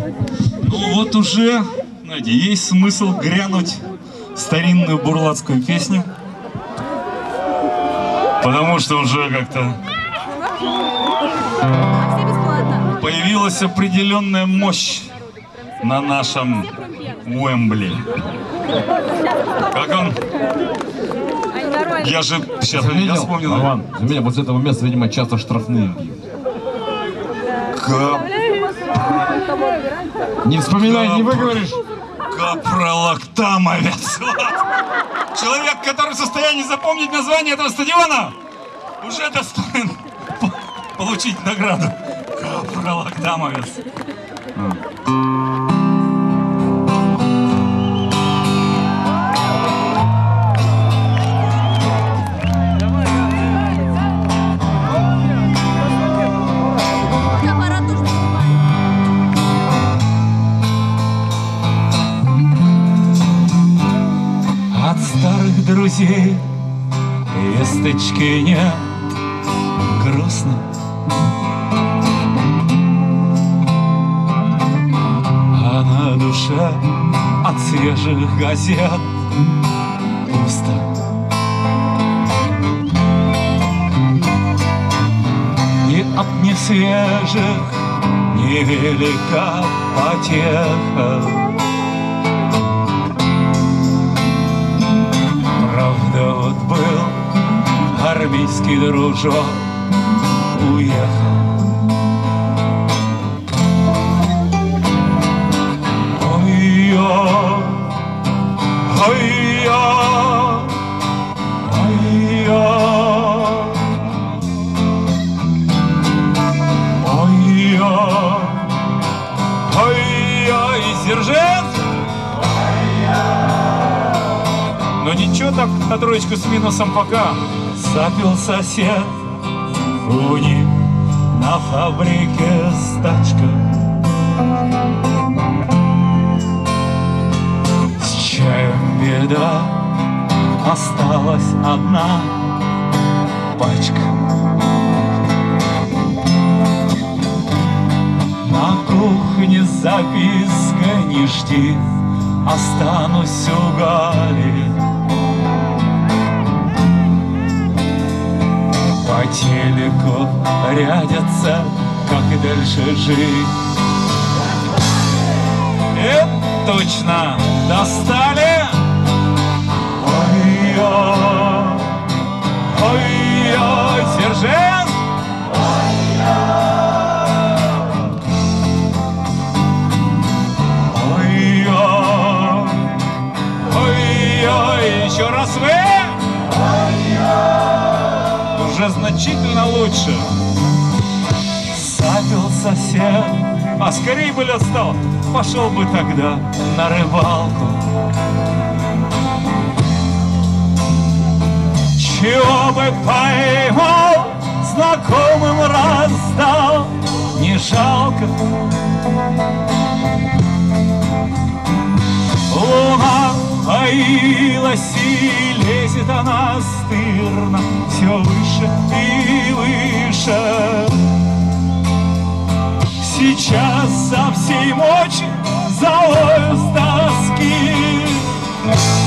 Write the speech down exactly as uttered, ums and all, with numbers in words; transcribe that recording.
Ну вот уже, знаете, есть смысл грянуть старинную бурлацкую песню, потому что уже как-то появилась определенная мощь на нашем Уэмбли. Как он? Я же сейчас я вспомнил. Роман, меня вот с этого места, видимо, часто штрафные бьют. Кап... Не вспоминай, Кап... не выговоришь. Капролактамовец. Человек, который в состоянии запомнить название этого стадиона, уже достоин получить награду. Капролактамовец. От старых друзей весточки нет, грустно. А на душе от свежих газет пусто. И от несвежих невелика потеха. Правда, вот был армейский дружок, уехал. Ой-ой, ой-ой, ой-ой, ой-ой, ой-ой, Сержант! Но ничего так, на троечку с минусом пока. Сапил сосед у них на фабрике стачка. С чаем беда, осталась одна пачка. На кухне записка не жди, останусь у Гали. По телеку рядятся, как дальше жить. Это точно достали. Ой-ой, ой-ой, Сержант! Ой-ой, ой-ой, еще раз вы! Уже значительно лучше. Сапил сосед, а скорее бы лед стал, пошел бы тогда на рыбалку. Чего бы поймал, знакомым раздал, не жалко. Луна поилась и лезет она стырно все выше и выше. Сейчас со всей мочи завою с тоски